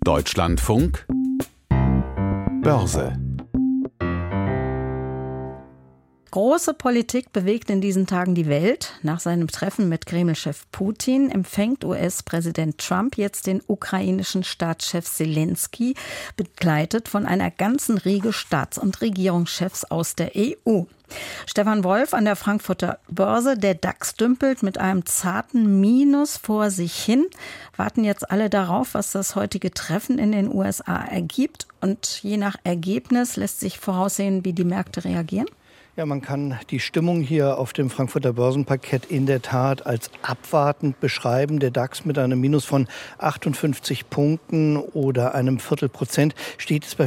Deutschlandfunk Börse. Große Politik bewegt in diesen Tagen die Welt. Nach seinem Treffen mit Kreml-Chef Putin empfängt US-Präsident Trump jetzt den ukrainischen Staatschef Selenskyj, begleitet von einer ganzen Riege Staats- und Regierungschefs aus der EU. Stefan Wolf an der Frankfurter Börse. Der DAX dümpelt mit einem zarten Minus vor sich hin. Warten jetzt alle darauf, was das heutige Treffen in den USA ergibt. Und je nach Ergebnis lässt sich voraussehen, wie die Märkte reagieren? Ja, man kann die Stimmung hier auf dem Frankfurter Börsenparkett in der Tat als abwartend beschreiben. Der DAX mit einem Minus von 58 Punkten oder einem Viertelprozent steht es bei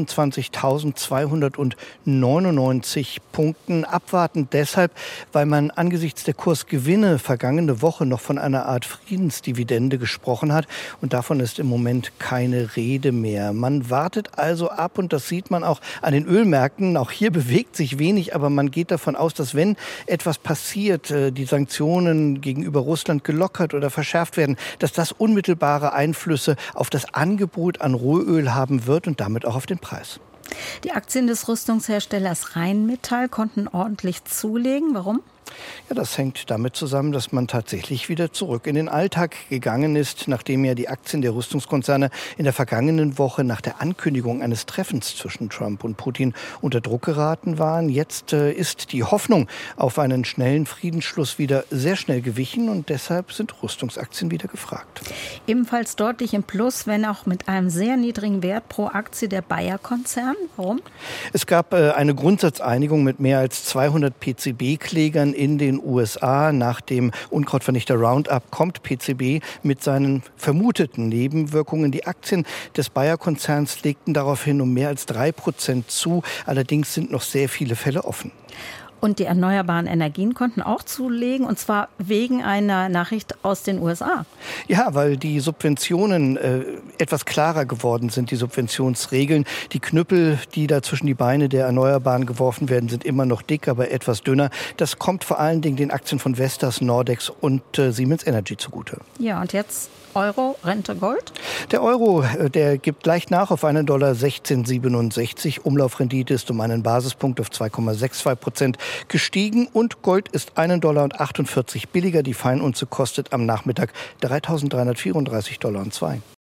24.299 Punkten. Abwartend deshalb, weil man angesichts der Kursgewinne vergangene Woche noch von einer Art Friedensdividende gesprochen hat. Und davon ist im Moment keine Rede mehr. Man wartet also ab und das sieht man auch an den Ölmärkten. Auch hier bewegt sich wenig, aber man geht davon aus, dass wenn etwas passiert, die Sanktionen gegenüber Russland gelockert oder verschärft werden, dass das unmittelbare Einflüsse auf das Angebot an Rohöl haben wird und damit auch auf den Preis. Die Aktien des Rüstungsherstellers Rheinmetall konnten ordentlich zulegen. Warum? Ja, das hängt damit zusammen, dass man tatsächlich wieder zurück in den Alltag gegangen ist, nachdem ja die Aktien der Rüstungskonzerne in der vergangenen Woche nach der Ankündigung eines Treffens zwischen Trump und Putin unter Druck geraten waren. Jetzt ist die Hoffnung auf einen schnellen Friedensschluss wieder sehr schnell gewichen und deshalb sind Rüstungsaktien wieder gefragt. Ebenfalls deutlich im Plus, wenn auch mit einem sehr niedrigen Wert pro Aktie der Bayer-Konzern. Warum? Es gab eine Grundsatzeinigung mit mehr als 200 PCB-Klägern in den USA. Nach dem Unkrautvernichter Roundup kommt PCB mit seinen vermuteten Nebenwirkungen. Die Aktien des Bayer-Konzerns legten daraufhin um mehr als 3% zu. Allerdings sind noch sehr viele Fälle offen. Und die erneuerbaren Energien konnten auch zulegen, und zwar wegen einer Nachricht aus den USA. Ja, weil die Subventionen etwas klarer geworden sind, die Subventionsregeln. Die Knüppel, die da zwischen die Beine der Erneuerbaren geworfen werden, sind immer noch dick, aber etwas dünner. Das kommt vor allen Dingen den Aktien von Vestas, Nordex und Siemens Energy zugute. Ja, und jetzt Euro, Rente, Gold? Der Euro, der gibt leicht nach auf $1,1667. Umlaufrendite ist um einen Basispunkt auf 2,62% gestiegen und Gold ist $1,48 billiger. Die Feinunze kostet am Nachmittag $3.334,02.